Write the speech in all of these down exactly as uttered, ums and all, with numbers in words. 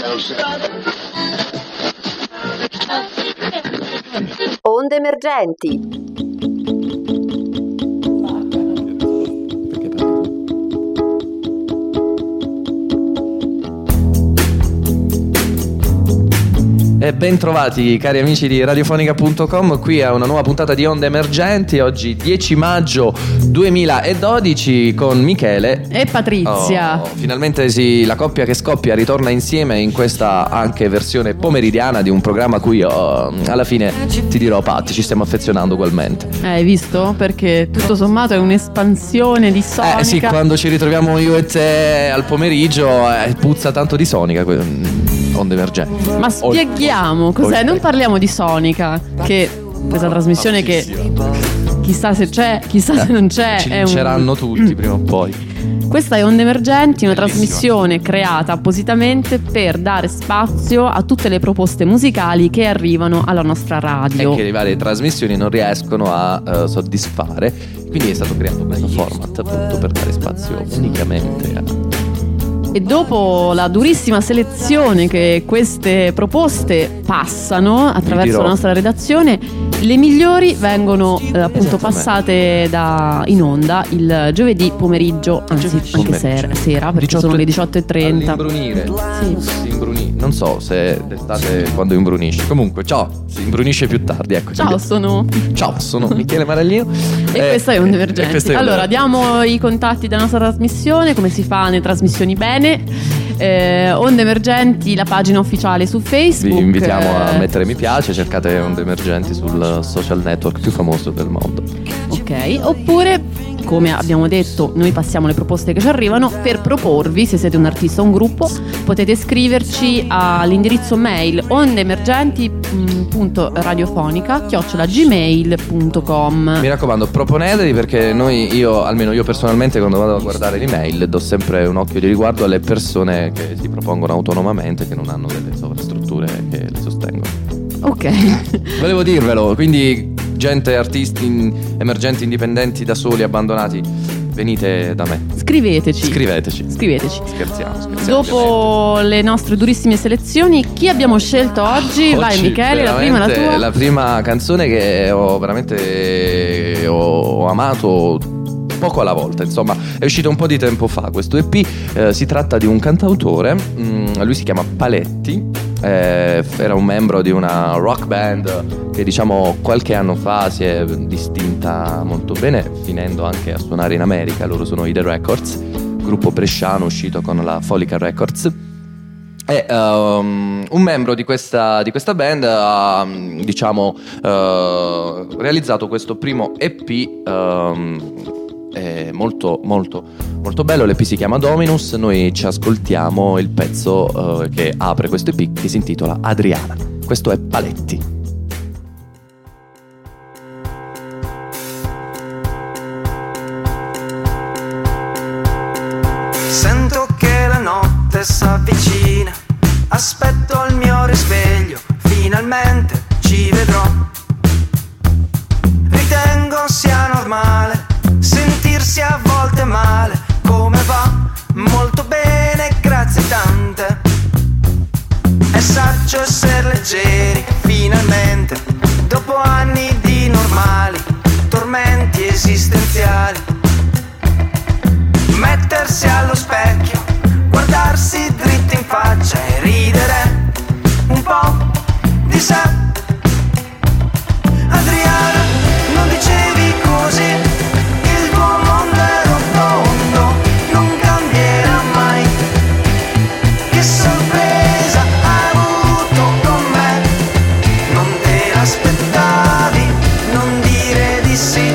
Onde emergenti. E ben trovati cari amici di radiofonica punto com, qui a una nuova puntata di Onde Emergenti, oggi dieci maggio duemiladodici con Michele e Patrizia. Oh, finalmente sì, la coppia che scoppia ritorna insieme in questa anche versione pomeridiana di un programma a cui oh, alla fine ti dirò Pat, ci stiamo affezionando ugualmente. Eh, hai visto? Perché tutto sommato è un'espansione di Sonica. Eh sì, quando ci ritroviamo io e te al pomeriggio eh, puzza tanto di Sonica. Onde Emergenti. Ma spieghiamo cos'è, non parliamo di Sonica, che questa trasmissione che chissà se c'è, chissà se non c'è. Ci vinceranno un... tutti prima o poi. Questa è Onde Emergenti, una trasmissione creata appositamente per dare spazio a tutte le proposte musicali che arrivano alla nostra radio e che le varie trasmissioni non riescono a uh, soddisfare. Quindi è stato creato questo format appunto per dare spazio unicamente a... E dopo la durissima selezione che queste proposte passano attraverso la nostra redazione, le migliori vengono eh, appunto passate da, in onda il giovedì pomeriggio, anzi pomeriggio. anche sera, sera perché diciotto, sono le diciotto e trenta. Imbrunire. Sì. Si imbrunì. Non so se d'estate quando imbrunisce. Comunque, ciao, si imbrunisce più tardi. Ecco, ciao, sono Ciao, sono Michele Maraglino. E eh, questa è Onde Emergenti. Allora, diamo i contatti della nostra trasmissione, come si fa nelle trasmissioni bene. Eh, Onde Emergenti, la pagina ufficiale su Facebook. Vi invitiamo a mettere mi piace, cercate Onde Emergenti sul social network più famoso del mondo. Ok, oppure, come abbiamo detto, noi passiamo le proposte che ci arrivano. Per proporvi, se siete un artista o un gruppo, potete scriverci all'indirizzo mail ondeemergenti punto radiofonica chiocciola gmail punto com. Mi raccomando, proponetevi, perché noi, io, almeno io personalmente, quando vado a guardare l'email do sempre un occhio di riguardo alle persone che si propongono autonomamente, che non hanno delle sovrastrutture che le sostengono. Ok. Volevo dirvelo, quindi gente, artisti in, emergenti, indipendenti, da soli, abbandonati, venite da me. Scriveteci. Scriveteci. Scriveteci. Scherziamo, scherziamo. Dopo ovviamente. le nostre durissime selezioni, chi abbiamo scelto oggi? oggi Vai Michele, la prima, la tua. La prima canzone che ho veramente ho amato poco alla volta, insomma, è uscito un po' di tempo fa questo E P. Eh, si tratta di un cantautore, mm, lui si chiama Paletti, eh, era un membro di una rock band che diciamo qualche anno fa si è distinta molto bene, finendo anche a suonare in America. Loro sono i The Records, gruppo bresciano uscito con la Folica Records. E um, un membro di questa, di questa band ha diciamo uh, realizzato questo primo E P um, è molto molto molto bello. L'E P si chiama Dominus. Noi ci ascoltiamo il pezzo uh, che apre questo E P, che si intitola Adriana. Questo è Paletti. Sento che la notte s'avvicina, aspetto il mio risveglio, finalmente ci vedrò. Ritengo sia normale sentirsi a volte male. Come va? Molto bene, grazie tante. È saggio essere leggeri, finalmente, dopo anni di normali tormenti esistenziali. Mettersi allo specchio, guardarsi dritto in faccia e ridere un po' di sé. Adriana, non dicevi così, il tuo mondo è rotondo, non cambierà mai. Che sorpresa hai avuto con me, non te l'aspettavi, non dire di sì.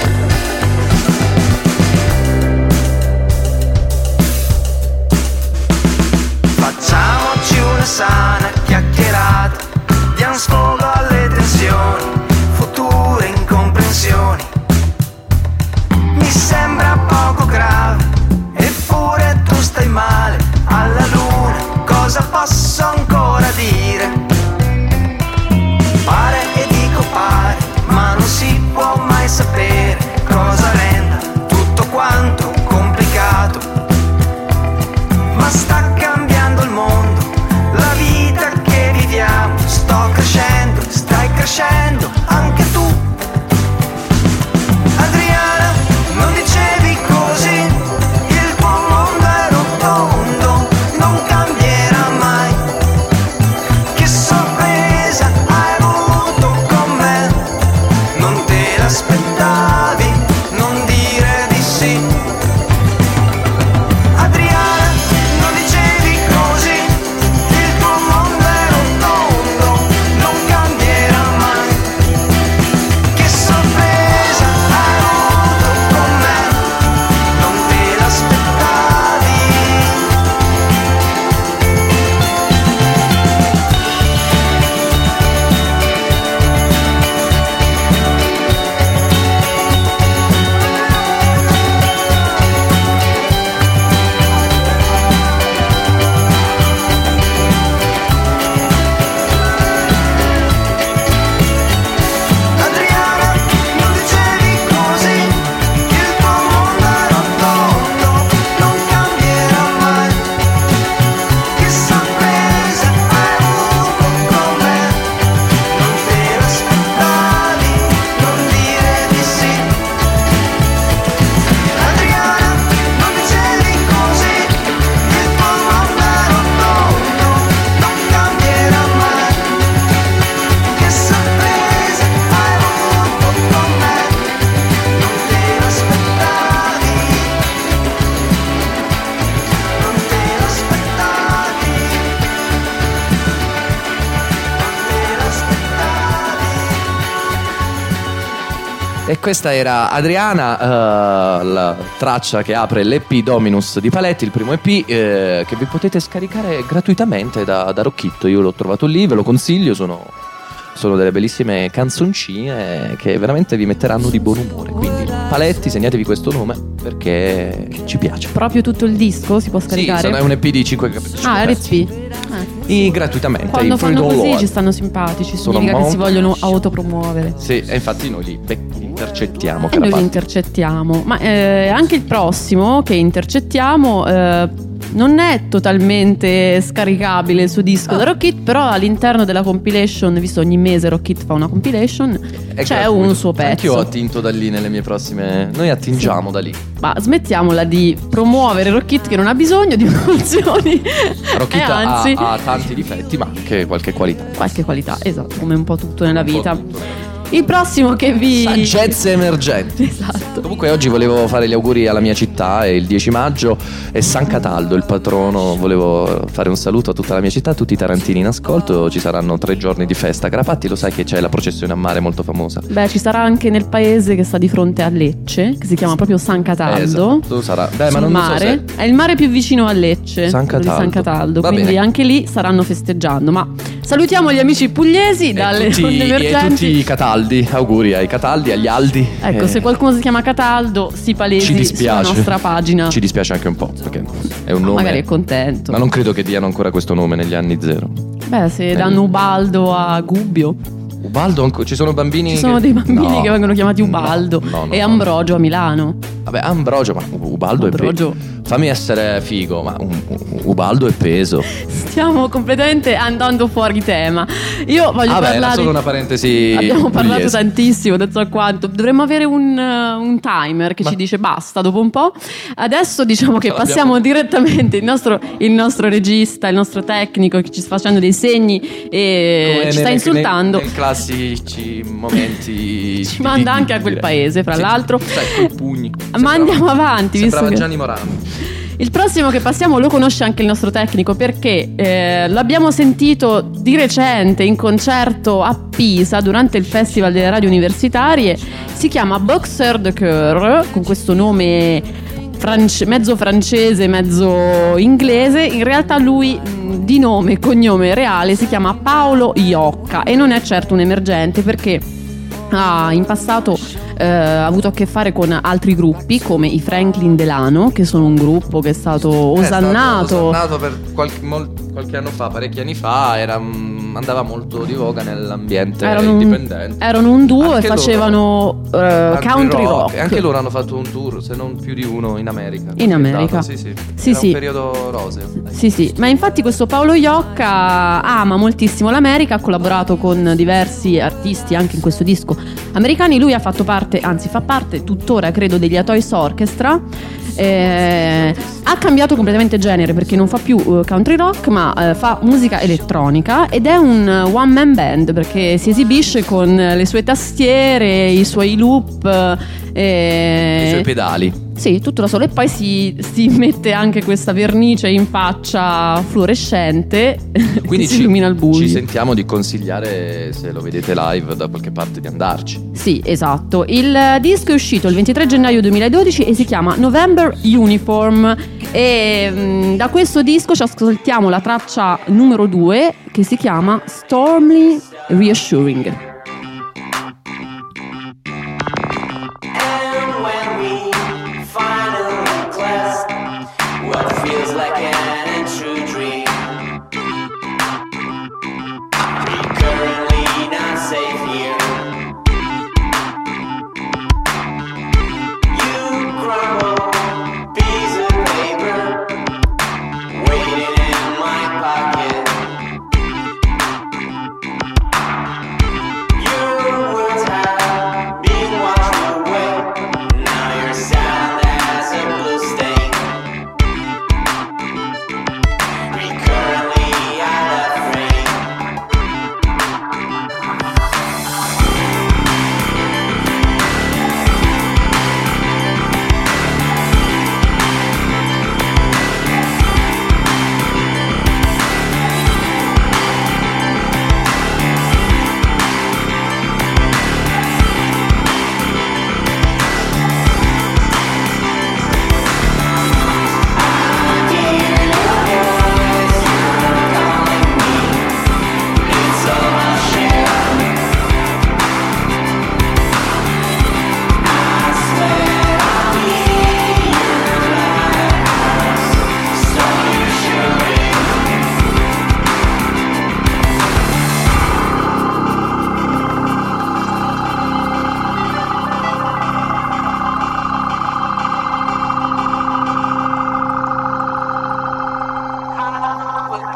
Facciamoci una sana chiacchierata, diamo sfogo alle tensioni, future incomprensioni. Mi sembra poco grave, eppure tu stai male. Alla luna cosa posso ancora dire? Pare e dico pare, ma non si può mai sapere cosa renda tutto quanto complicato. Ma sta cambiando il mondo, la E questa era Adriana, uh, la traccia che apre l'E P Dominus di Paletti, il primo E P eh, che vi potete scaricare gratuitamente da, da Rockit. Io l'ho trovato lì, ve lo consiglio, sono, sono delle bellissime canzoncine che veramente vi metteranno di buon umore. Quindi Paletti, segnatevi questo nome perché ci piace. Proprio tutto il disco si può scaricare? Sì, è un E P di cinque capitoli. Ah, R P. Eh. Gratuitamente. Quando fanno così loro ci stanno simpatici, sono significa molto... che si vogliono autopromuovere. Sì, e infatti noi li intercettiamo. E noi li intercettiamo. Ma eh, anche il prossimo che intercettiamo eh, non è totalmente scaricabile il suo disco ah. da Rockit, però all'interno della compilation, visto ogni mese Rockit fa una compilation, è c'è gratuito. Un suo pezzo. Anch'io attinto da lì nelle mie prossime. Noi attingiamo sì. da lì. Ma smettiamola di promuovere Rockit che non ha bisogno di promozioni. Rockit eh, anzi, ha, ha tanti difetti, ma anche qualche qualità. Qualche qualità, esatto, come un po' tutto nella un vita. Tutto. Il prossimo che vi... Saggezze emergenti. Esatto. Comunque oggi volevo fare gli auguri alla mia città, è il dieci maggio, è San Cataldo il patrono. Volevo fare un saluto a tutta la mia città, a tutti i tarantini in ascolto. Ci saranno tre giorni di festa. Carapatti, lo sai che c'è la processione a mare molto famosa. Beh, ci sarà anche nel paese che sta di fronte a Lecce, che si chiama proprio San Cataldo. Esatto, sarà. Beh, ma non mare. So se... È il mare più vicino a Lecce, San Cataldo, San Cataldo. Quindi bene. Anche lì saranno festeggiando. Ma salutiamo gli amici pugliesi e dalle tutti, onde emergenti. E tutti i Cataldi, auguri ai Cataldi, agli Aldi. Ecco, eh. se qualcuno si chiama Cataldo, si palesi Ci dispiace. sulla nostra pagina. Ci dispiace anche un po', perché è un nome. Magari è contento. Ma non credo che diano ancora questo nome negli anni zero. Beh, se eh. danno Ubaldo a Gubbio. Ubaldo, ci sono bambini. Ci sono che... dei bambini no. che vengono chiamati Ubaldo. No, no, no, e Ambrogio a Milano. Vabbè, Ambrogio, ma Ubaldo Ambrogio. è peso. Fammi essere figo, ma un, un, Ubaldo è peso. Stiamo completamente andando fuori tema. Io voglio Vabbè, parlare. era solo una parentesi. Abbiamo parlato pugliese. tantissimo, non so quanto. Dovremmo avere un, uh, un timer che ma... ci dice basta dopo un po'. Adesso diciamo che passiamo direttamente il nostro, il nostro regista, il nostro tecnico che ci sta facendo dei segni e come ci sta nei, insultando. Nei, nei classici momenti. Ci manda anche a quel paese, fra sì, l'altro. Sai, coi pugni. Ma andiamo avanti. Sembrava visto Gianni che... Morano. Il prossimo che passiamo lo conosce anche il nostro tecnico perché eh, l'abbiamo sentito di recente in concerto a Pisa durante il Festival delle Radio Universitarie. Si chiama Boxer de Coeur, con questo nome france- mezzo francese, mezzo inglese. In realtà lui mh, di nome e cognome reale si chiama Paolo Iocca e non è certo un emergente perché ha in passato eh, avuto a che fare con altri gruppi come i Franklin Delano, che sono un gruppo che è stato osannato, è stato osannato per qualche, mol, qualche anno fa, parecchi anni fa, era, andava molto di voga nell'ambiente erano indipendente. Un, erano un duo anche e facevano loro, uh, country rock, rock. E anche loro hanno fatto un tour, se non più di uno, in America. In America. Sì, sì. Sì, era sì. un periodo roseo. Sì, sì. Ma infatti questo Paolo Iocca ama moltissimo l'America, ha collaborato con diversi artisti anche in questo disco americani. Lui ha fatto parte, anzi fa parte tuttora credo degli Atoys Orchestra. Eh, ha cambiato completamente genere perché non fa più uh, country rock ma uh, fa musica elettronica ed è un uh, one man band perché si esibisce con le sue tastiere, i suoi loop eh, i suoi pedali. Sì, tutto da solo e poi si, si mette anche questa vernice in faccia fluorescente. Quindi si ci, illumina il buio. Ci sentiamo di consigliare, se lo vedete live da qualche parte, di andarci. Sì, esatto. Il disco è uscito il ventitré gennaio duemiladodici e si chiama November Uniform e mh, da questo disco ci ascoltiamo la traccia numero due che si chiama Stormily Reassuring.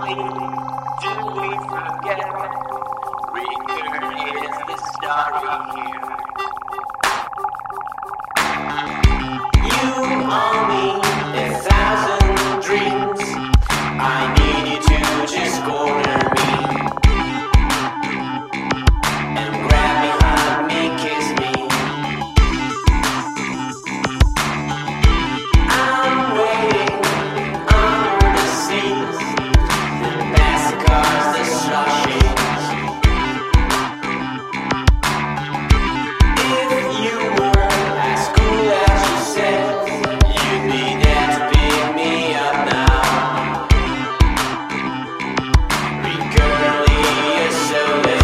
only do we forget. Regret is the story here. You owe me a thousand dreams. I need you to just corner me and grab me, hug me, kiss me. I'm waiting under the seats, the fast cars, the slushings. If you were as cool as you said, you'd be there to pick me up now. Recurrently, you're so late.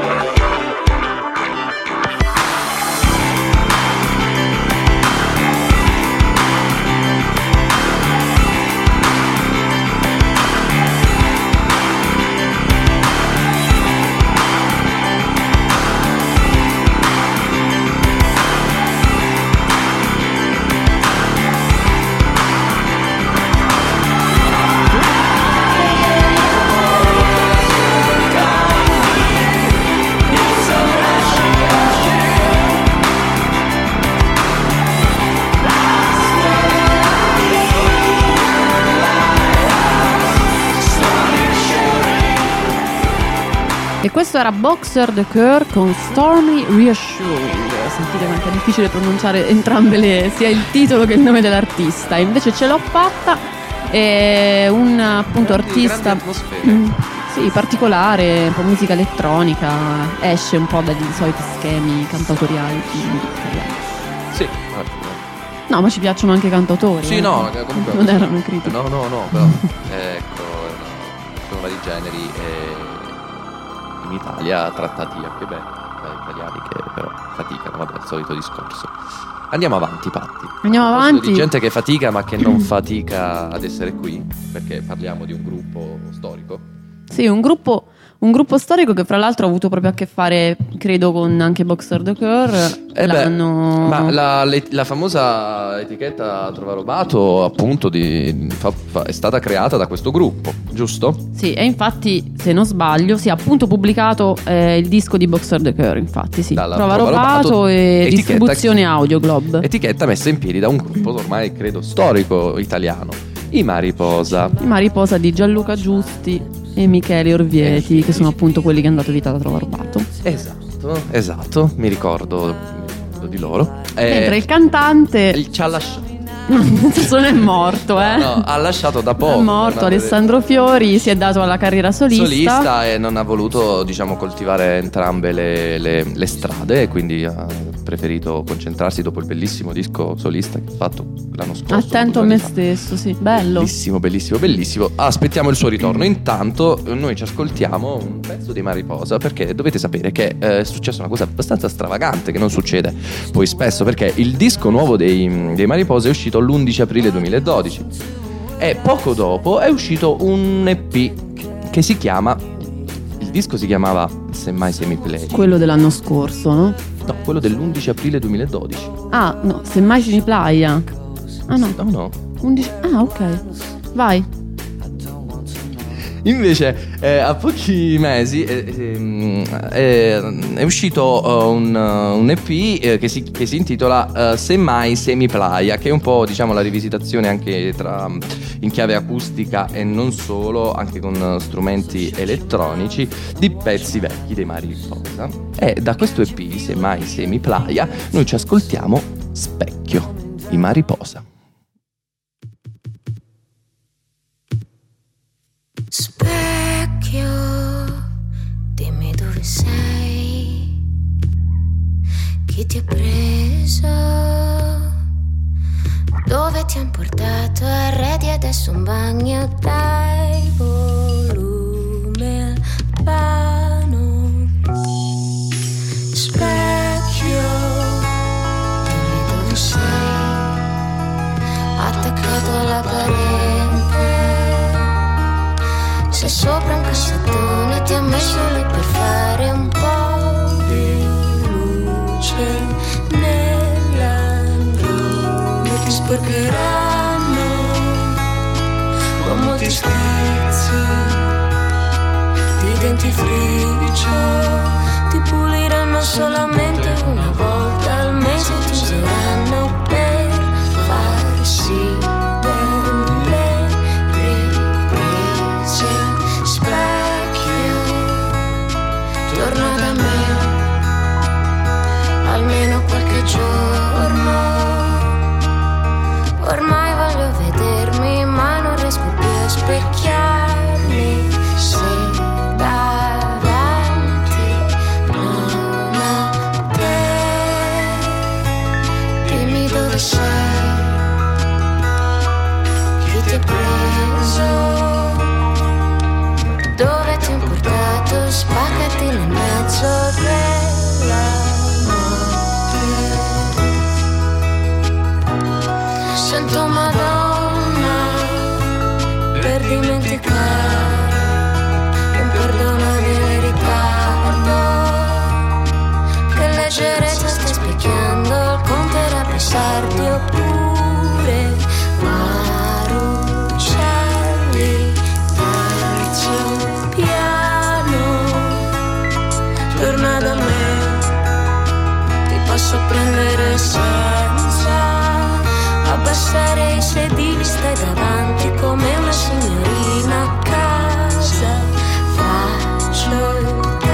E questo era Boxer the Cure con Stormy Reassuring. Sentite quanto è difficile pronunciare entrambe le, sia il titolo che il nome dell'artista. Invece ce l'ho fatta. È un appunto artista mm, sì, particolare, un po' musica elettronica, esce un po' dagli soliti schemi cantautoriali. Sì. No, ma ci piacciono anche i cantautori. Sì, eh. no, comunque non erano critiche. No, no, no, però ecco, sono vari generi e in Italia trattati anche bene da italiani che però faticano, vabbè, il solito discorso. Andiamo avanti, Patti. Andiamo A proposito avanti. di gente che fatica ma che non fatica ad essere qui, perché parliamo di un gruppo storico. Sì, un gruppo, un gruppo storico che fra l'altro ha avuto proprio a che fare, credo, con anche Boxer the Cure. Eh beh, L'hanno... ma la, le- la famosa etichetta Trovarobato appunto di, fa- fa- è stata creata da questo gruppo, giusto? Sì, e infatti, se non sbaglio, si è appunto pubblicato eh, il disco di Boxer the Cure, infatti, sì. Dalla Trovarobato Trovarobato, e etichetta- distribuzione Audio Globe. Etichetta messa in piedi da un gruppo ormai credo storico italiano, i Mariposa. I Mariposa di Gianluca Giusti e Michele Orvieti, Eh, che sono appunto quelli che hanno dato vita da Trovarobato. Esatto, esatto, mi ricordo, mi ricordo di loro. Eh, Mentre il cantante il- ci ha lasciato. nel senso non è morto, eh. No, ha lasciato da poco. È morto non ha- Alessandro Fiori, si è dato alla carriera solista. solista e non ha voluto, diciamo, coltivare entrambe le, le- le strade e quindi ha preferito concentrarsi dopo il bellissimo disco solista che ha fatto l'anno scorso. Attento a due me anni fa. stesso, sì, bello. Bellissimo, bellissimo, bellissimo. Aspettiamo il suo ritorno. Intanto noi ci ascoltiamo un pezzo di Mariposa, perché dovete sapere che eh, è successa una cosa abbastanza stravagante che non succede poi spesso, perché il disco nuovo dei, dei Mariposa è uscito l'undici aprile duemiladodici e poco dopo è uscito un E P che si chiama, il disco si chiamava Semmai Semiplay. Quello dell'anno scorso, no? No, quello dell'undici aprile duemiladodici. Ah, no, Semmai Semi Playa. Ah no, No, no. undici. Ah, ok. Vai. Invece eh, a pochi mesi eh, ehm, eh, è uscito eh, un, un E P eh, che, si, che si intitola eh, Semmai Semiplaya, che è un po', diciamo, la rivisitazione anche tra, in chiave acustica e non solo, anche con eh, strumenti elettronici di pezzi vecchi dei Mariposa. E da questo E P Semmai Semiplaya noi ci ascoltiamo Specchio, i Mariposa. Specchio, dimmi dove sei, chi ti ha preso, dove ti han portato, arredi adesso un bagno, dai volume al pano. Specchio, dimmi dove sei, attaccato alla parete. Se sopra un cassettone ti ha messo lì per fare un po' di luce nell'angolo. E ti sporcheranno con molti schizzi dentifricio ti puliranno solamente una volta al mese, ti useranno per farsi delle riprese. Specchio, torna da me almeno qualche giorno. Ormai voglio vedermi ma non riesco più a specchiarmi. Se davanti non a te, dimmi dove sei, chi ti ha preso, dove ti ho portato, spaccati nel mezzo della notte. Sento Madonna per dimenticare, non perdonabile ritardo, che leggerezza stai specchiando, il conto era pensarti oppure Marucelli, terzo piano, torna da me, ti posso prendere senza abbassare i sedili, stai davanti come una signorina a casa, faccio il tè.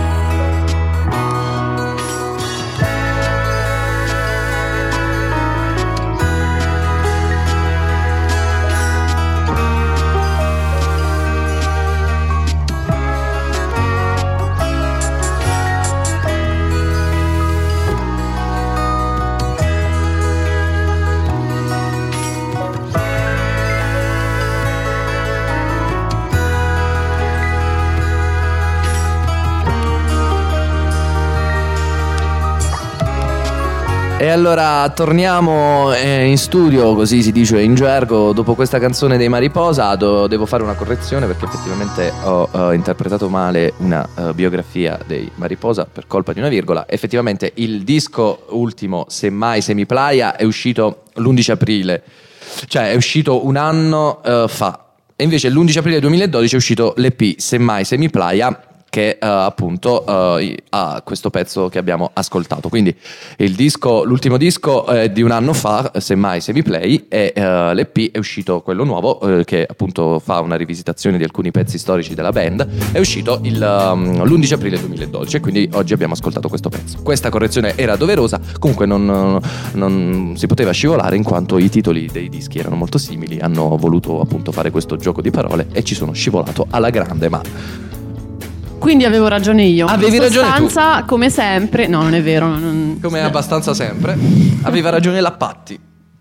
E allora torniamo eh, in studio, così si dice in gergo, dopo questa canzone dei Mariposa. do- Devo fare una correzione perché effettivamente ho eh, interpretato male una eh, biografia dei Mariposa per colpa di una virgola. Effettivamente il disco ultimo, Semmai Semiplaya, è uscito l'undici aprile, cioè è uscito un anno eh, fa. E invece l'undici aprile duemiladodici è uscito l'E P Semmai Semiplaya, che uh, appunto uh, ha questo pezzo che abbiamo ascoltato. Quindi il disco, l'ultimo disco è di un anno fa, Semmai Semiplay, e uh, l'E P è uscito quello nuovo, uh, che appunto fa una rivisitazione di alcuni pezzi storici della band. È uscito il, um, l'undici aprile duemiladodici, e quindi oggi abbiamo ascoltato questo pezzo. Questa correzione era doverosa, comunque non, non si poteva scivolare in quanto i titoli dei dischi erano molto simili. Hanno voluto appunto fare questo gioco di parole e ci sono scivolato alla grande, ma Quindi avevo ragione io. Avevi In ragione tu. sostanza, come sempre. No, non è vero. Non... come abbastanza sempre, aveva ragione la Patti.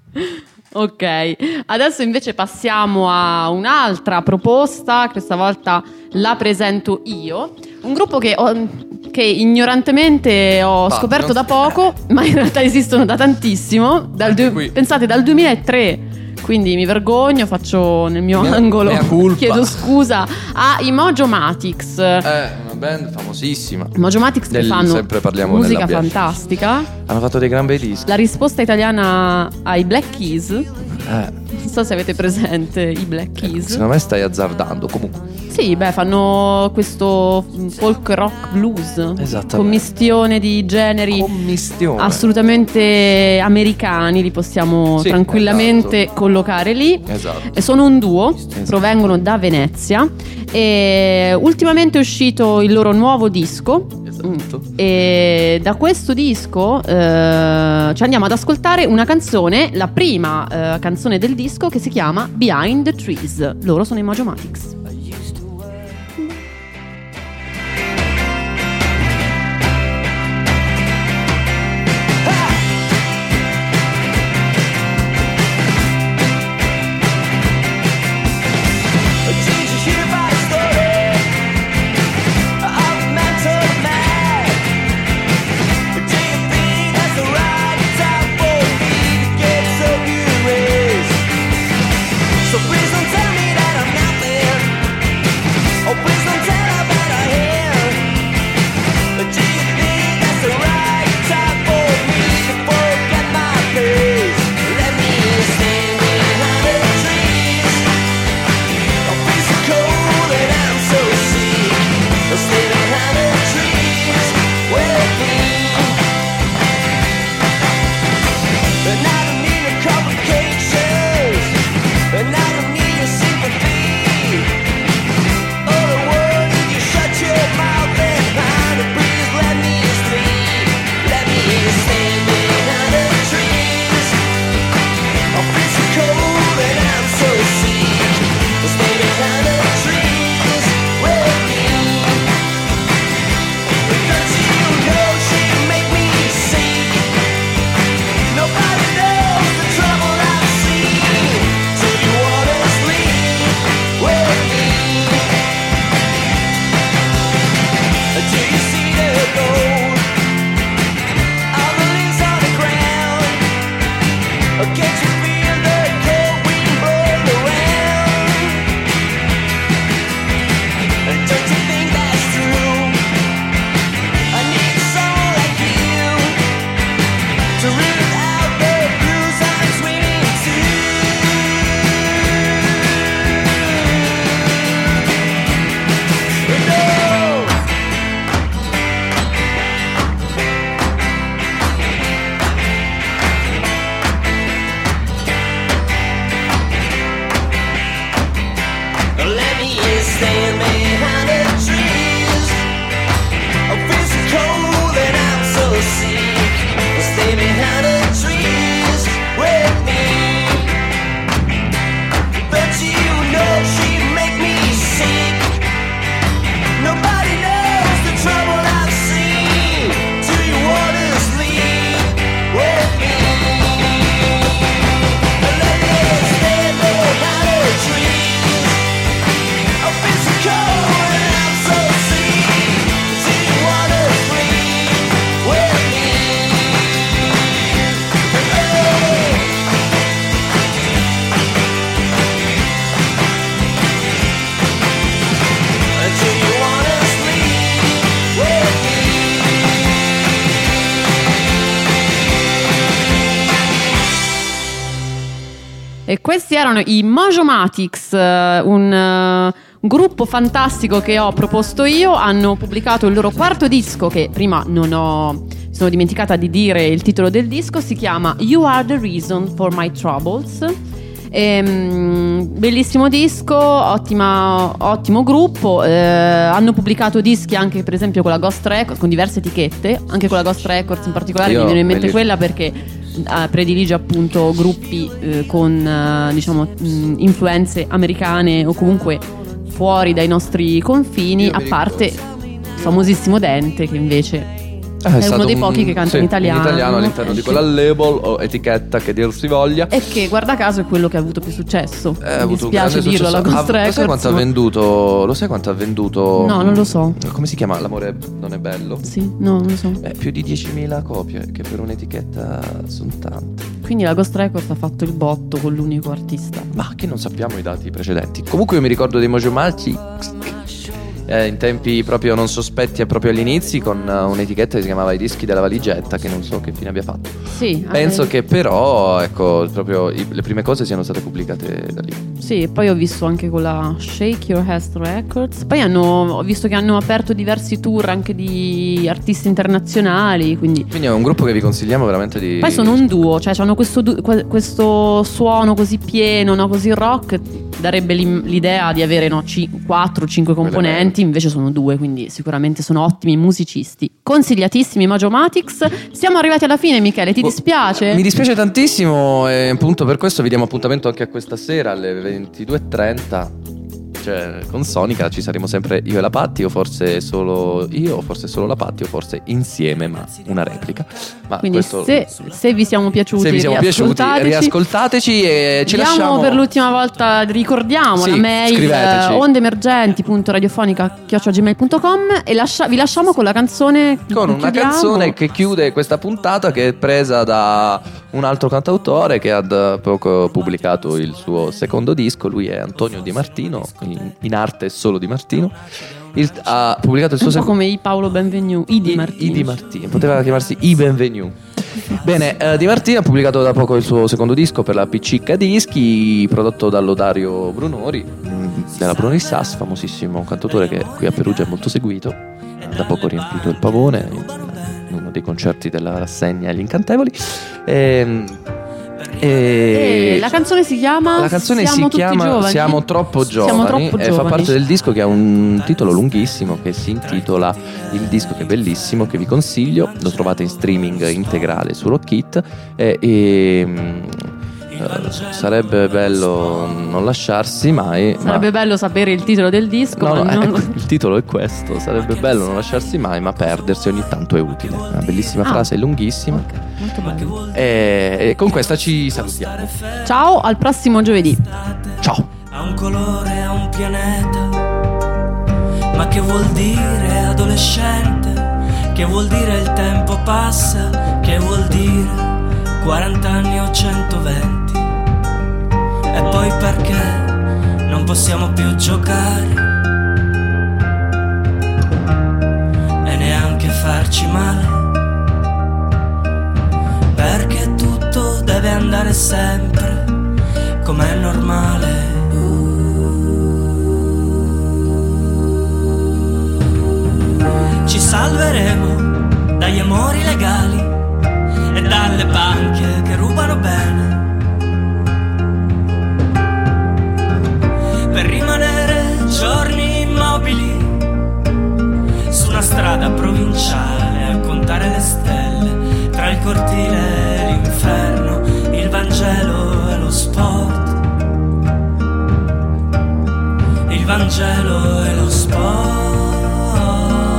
Ok, adesso invece passiamo a un'altra proposta. Questa volta la presento io. Un gruppo che, ho, che ignorantemente ho Patti, scoperto non da si- poco, ma in realtà esistono da tantissimo. Dal Anche du- qui. pensate, dal duemilatré. Quindi mi vergogno, faccio nel mio Mea- angolo, mea culpa. chiedo scusa a i Mojomatics. Eh, una band famosissima. I Mojomatics che Del- fanno sempre parliamo musica nella Bianchi. fantastica. Hanno fatto dei gran bei dischi. La risposta italiana ai Black Keys. Eh, Non so se avete presente i Black Keys. secondo me stai azzardando. Comunque, Sì, beh, fanno questo folk rock blues. Esattamente. Commistione di generi commistione. assolutamente americani, li possiamo Sì, tranquillamente esatto. collocare lì. Esatto. E sono un duo, provengono da Venezia e ultimamente è uscito il loro nuovo disco. Esatto. E da questo disco eh, ci andiamo ad ascoltare una canzone, la prima eh, canzone del disco, che si chiama Behind the Trees. Loro sono i Mojomatics. So please don't tell me that I'm nothing. E questi erano i Mojomatics, eh, un eh, gruppo fantastico che ho proposto io. Hanno pubblicato il loro quarto disco, che prima non ho sono dimenticata di dire il titolo del disco. Si chiama You Are the Reason for My Troubles. Ehm, bellissimo disco, ottima, ottimo gruppo. Eh, hanno pubblicato dischi anche per esempio con la Ghost Records, con diverse etichette, anche con la Ghost Records in particolare. Io mi viene in mente li... quella perché eh, predilige appunto gruppi eh, con eh, diciamo mh, influenze americane o comunque fuori dai nostri confini, Io a parte il famosissimo Dente, che invece Eh, è uno dei pochi che canta sì, in italiano, in italiano all'interno eh, di sì. quella label o etichetta che dir si voglia. E che guarda caso è quello che ha avuto più successo. Eh, ha Mi avuto un dispiace grande dirlo alla successo. Ghost Ah, lo Records, sai quanto ha ma- venduto? Lo sai quanto ha venduto? No, non lo so. Come si chiama? L'amore non è bello? Sì, no, non lo so. Eh, più di diecimila copie, che per un'etichetta sono tante. Quindi la Ghost Records ha fatto il botto con l'unico artista. Ma che non sappiamo i dati precedenti. Comunque io mi ricordo dei Mojomatics eh, in tempi proprio non sospetti e proprio agli inizi, con uh, un'etichetta che si chiamava I Dischi della Valigetta, che non so che fine abbia fatto. Sì, Penso eh, che però, ecco, proprio i- le prime cose siano state pubblicate da lì. Sì, e poi ho visto anche con la Shake Your Head Records. Poi hanno, ho visto che hanno aperto diversi tour anche di artisti internazionali, quindi Quindi è un gruppo che vi consigliamo veramente di... poi sono un duo, cioè hanno questo, du- que- questo suono così pieno, no? Così rock, darebbe l'im- l'idea di avere no, quattro o cinque componenti, invece sono due, quindi sicuramente sono ottimi musicisti. Consigliatissimi Mojomatics. Siamo arrivati alla fine, Michele, ti Oh, dispiace? Mi dispiace tantissimo e appunto per questo vi diamo appuntamento anche a questa sera alle ventidue e trenta. Cioè, con Sonica ci saremo sempre io e la Patti, o forse solo io, o forse solo la Patti, o forse insieme, ma una replica. Ma Quindi questo- se, se vi siamo piaciuti, se vi siamo piaciuti, riascoltateci. riascoltateci e ci Diamo lasciamo per l'ultima volta, ricordiamo Sì, la mail scriveteci. eh, ondeemergenti punto radiofonica chiocciola gmail punto com e lascia- vi lasciamo con la canzone con una chiudiamo. canzone che chiude questa puntata, che è presa da un altro cantautore che ha da poco pubblicato il suo secondo disco. Lui è Antonio Di Martino, in, in arte solo Di Martino. Il- ha pubblicato il suo un po' secondo come i Paolo Benvenu, i Di I- Martino. I Di Martino, poteva chiamarsi I Benvenu. Bene, eh, Di Martino ha pubblicato da poco il suo secondo disco per la P C H Dischi, prodotto da Lodario Brunori, mh, della Brunori Sass, famosissimo cantautore che qui a Perugia è molto seguito. Ha da poco riempito il Pavone in uno dei concerti della rassegna Gli Incantevoli. Ehm, E, E la canzone si chiama la canzone Siamo si tutti chiama giovani. Siamo troppo giovani, Siamo troppo e fa giovani. parte del disco che ha un titolo lunghissimo che si intitola Il disco, che è bellissimo, che vi consiglio. Lo trovate in streaming integrale su Rockit e, e mm, eh, sarebbe bello non lasciarsi mai. Sarebbe bello sapere il titolo del disco, ma, no, ma no, non- ecco, il titolo è questo. Sarebbe bello non lasciarsi mai, ma perdersi ogni tanto è utile. Una bellissima Ah. frase, è lunghissima. Ok, molto bello. E, e con questa ci salutiamo. Ciao, al prossimo giovedì. Ciao. Ha un colore, ha un pianeta. Ma che vuol dire adolescente? Che vuol dire il tempo passa? Che vuol dire quaranta anni o centoventi? E poi perché non possiamo più giocare? E neanche farci male? Perché tutto deve andare sempre com'è normale. Ci salveremo dagli amori legali e dalle banche che rubano bene, per rimanere giorni immobili su una strada provinciale a contare le stelle, tra il cortile e l'inferno, il Vangelo e lo sport, il Vangelo e lo sport.